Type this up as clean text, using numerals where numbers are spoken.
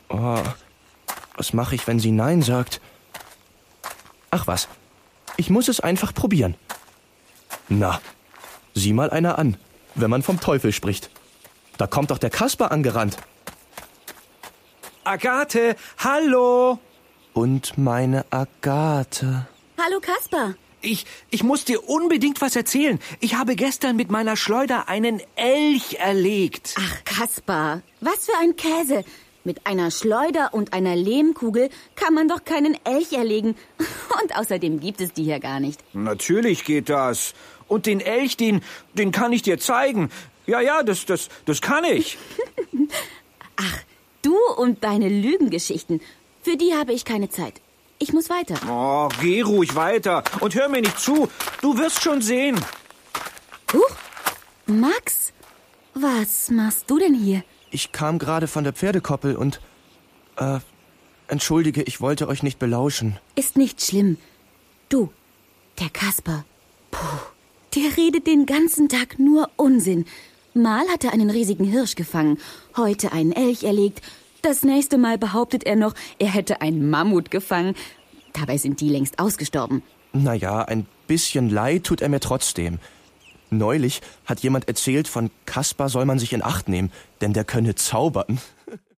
Oh, was mache ich, wenn sie Nein sagt? Ach was, ich muss es einfach probieren. Na, sieh mal einer an, wenn man vom Teufel spricht. Da kommt doch der Kasper angerannt. Agathe, hallo! Und meine Agathe. Hallo Kasper. Ich muss dir unbedingt was erzählen. Ich habe gestern mit meiner Schleuder einen Elch erlegt. Ach Kasper, was für ein Käse. Mit einer Schleuder und einer Lehmkugel kann man doch keinen Elch erlegen. Und außerdem gibt es die hier gar nicht. Natürlich geht das. Und den Elch, den kann ich dir zeigen. Ja, das kann ich. Ach, du und deine Lügengeschichten. Für die habe ich keine Zeit. Ich muss weiter. Oh, geh ruhig weiter und hör mir nicht zu. Du wirst schon sehen. Huch, Max, was machst du denn hier? Ich kam gerade von der Pferdekoppel und... Entschuldige, ich wollte euch nicht belauschen. Ist nicht schlimm. Du, der Kasper, der redet den ganzen Tag nur Unsinn. Mal hat er einen riesigen Hirsch gefangen, heute einen Elch erlegt. Das nächste Mal behauptet er noch, er hätte einen Mammut gefangen. Dabei sind die längst ausgestorben. Naja, ein bisschen leid tut er mir trotzdem. Neulich hat jemand erzählt, von Kasper soll man sich in Acht nehmen, denn der könne zaubern.